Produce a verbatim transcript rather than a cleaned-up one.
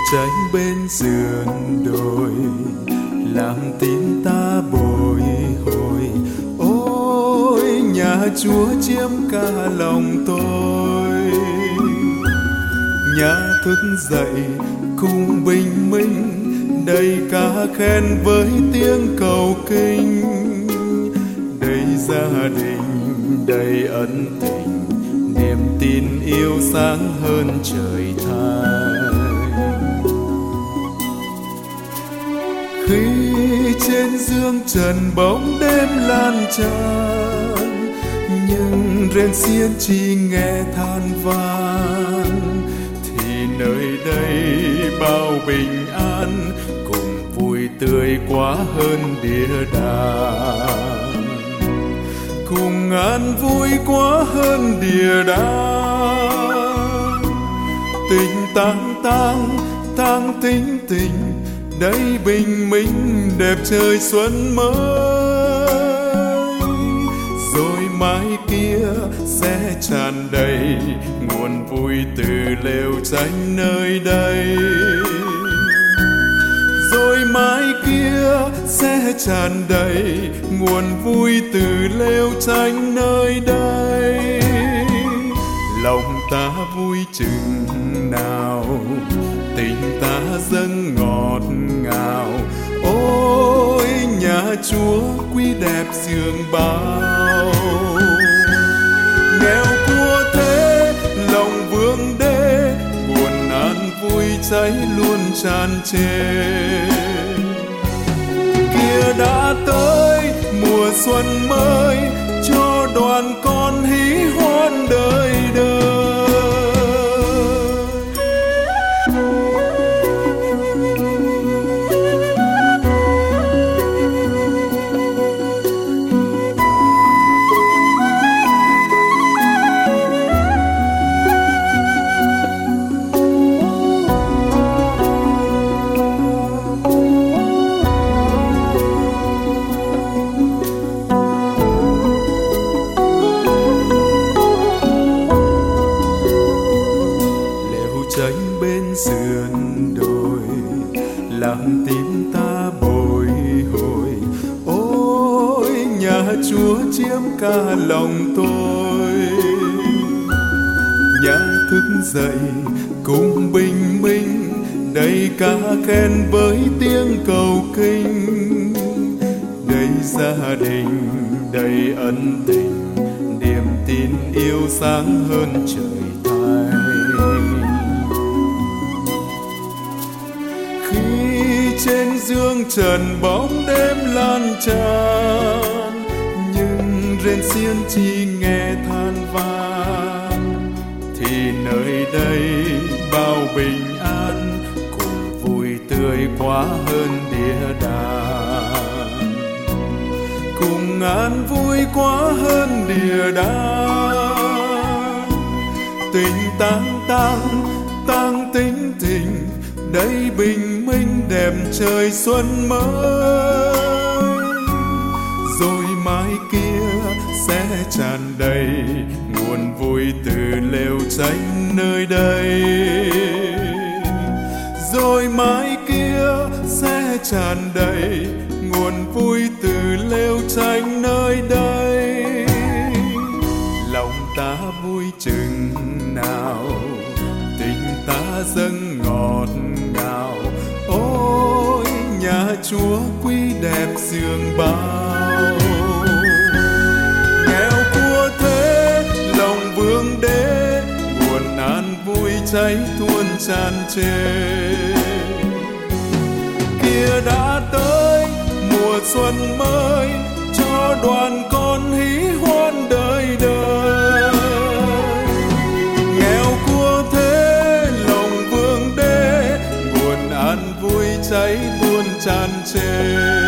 tránh bên sườn đồi làm tim ta bồi hồi. Ôi nhà Chúa chiếm cả lòng tôi, nhà thức dậy cùng bình minh, đầy ca khen với tiếng cầu kinh, đầy gia đình đầy ân tình, niềm tin yêu sáng hơn trời than. Khi trên dương trần bóng đêm lan tràn, nhưng rên xiên chỉ nghe than van, thì nơi đây bao bình an cùng vui tươi quá hơn địa đàng, cùng an vui quá hơn địa đàng. Tình tang tang tang tính tình, đây bình minh đẹp trời xuân mới. Rồi mai kia sẽ tràn đầy nguồn vui từ lều tranh nơi đây. Rồi mai kia sẽ tràn đầy nguồn vui từ lều tranh nơi đây. Lòng ta vui chừng nào, tình ta dâng ngọt ngào. Ôi nhà Chúa quý đẹp giường bao. Nghèo cua thế lòng vương đê, buồn an vui cháy luôn tràn trề. Kia đã tới mùa xuân mới, cho đoàn con hí hoan đời đời. Tránh bên sườn đồi làm tim ta bồi hồi. Ôi nhà Chúa chiếm cả lòng tôi, nhà thức dậy cùng bình minh, đầy ca khen với tiếng cầu kinh, đầy gia đình đầy ân tình, niềm tin yêu sáng hơn trời thay. Trên dương trần bóng đêm lan tràn, nhưng rên xiên chỉ nghe than van, thì nơi đây bao bình an cùng vui tươi quá hơn địa đàng, cùng an vui quá hơn địa đàng. Tình tang tang tang tính tình, đây bình minh đẹp trời xuân mới. Rồi mai kia sẽ tràn đầy nguồn vui từ lều tranh nơi đây. Rồi mai kia sẽ tràn đầy nguồn vui từ lều tranh nơi đây. Lòng ta vui chừng nào, tình ta dâng ngọt ngào. Ôi nhà Chúa quý đẹp giường bao. Nghèo cua thế lòng vương đế, buồn an vui cháy tuôn tràn trề. Kia đã tới mùa xuân mới, cho đoàn con hí hoan đời đời. Nghèo cua thế lòng vương đế, buồn an vui cháy tuôn tràn trề.